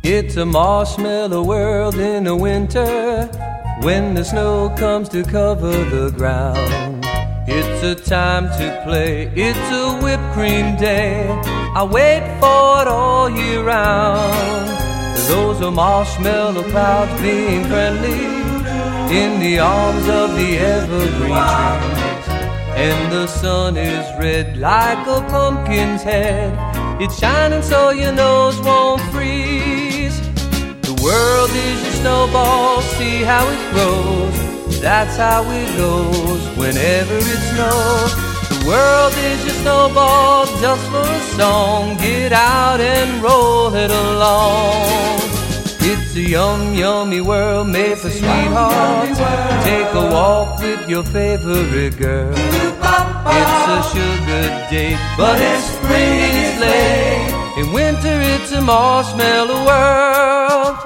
It's a marshmallow world in the winter, when the snow comes to cover the ground. It's a time to play, it's a whipped cream day. I wait for it all year round. Those are marshmallow clouds being friendly in the arms of the evergreen trees. And the sun is red like a pumpkin's head. It's shining so your nose won't freeze. The world is your snowball, see how it grows. That's how it goes whenever it snows. The world is your snowball just for a song. Get out and roll it along. It's a yummy world made for sweethearts. Take a walk with your favorite girl. It's a sugar date, but in spring it's late. In winter it's a marshmallow world.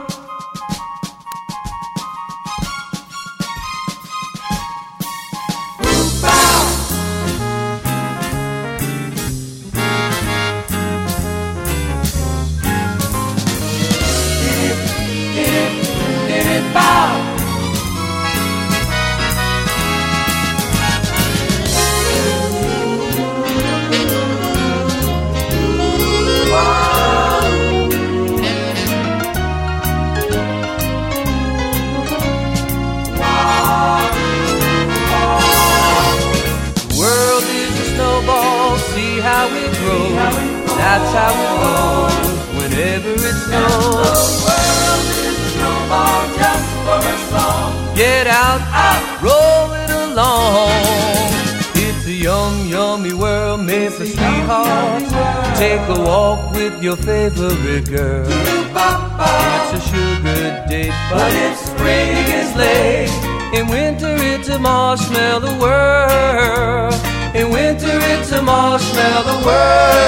See how it grows, that's how it goes whenever it snows. The world is a snowball just for a song. Get out, roll it along. It's a yummy world made for sweethearts. Take a walk with your favorite girl. It's a sugar date, but if spring is late, in winter it's a marshmallow world. In winter it's a marshmallow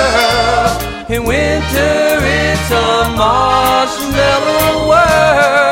world. In winter it's a marshmallow world.